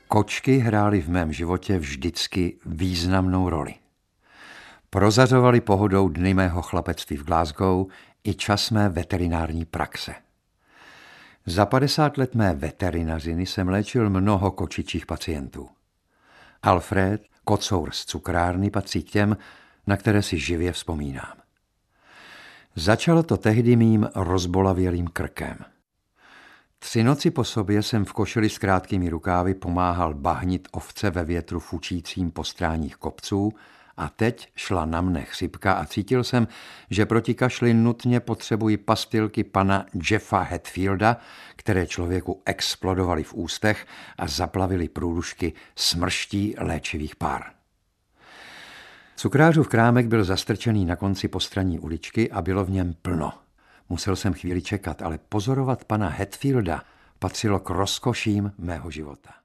Kočky hrály v mém životě vždycky významnou roli. Prozařovaly pohodou dny mého chlapectví v Glasgow i čas mé veterinární praxe. Za 50 let mé veterinařiny jsem léčil mnoho kočičích pacientů. Alfred, kocour z cukrárny, patří k těm, na které si živě vzpomínám. Začalo to tehdy mým rozbolavělým krkem. 3 noci po sobě jsem v košili s krátkými rukávy pomáhal bahnit ovce ve větru fučícím po stráních kopců a teď šla na mne chřipka a cítil jsem, že proti kašli nutně potřebuji pastilky pana Jeffa Hatfielda, které člověku explodovaly v ústech a zaplavily průdušky smrští léčivých pár. Cukrářův krámek byl zastrčený na konci postranní uličky a bylo v něm plno. Musel jsem chvíli čekat, ale pozorovat pana Hatfielda patřilo k rozkoším mého života.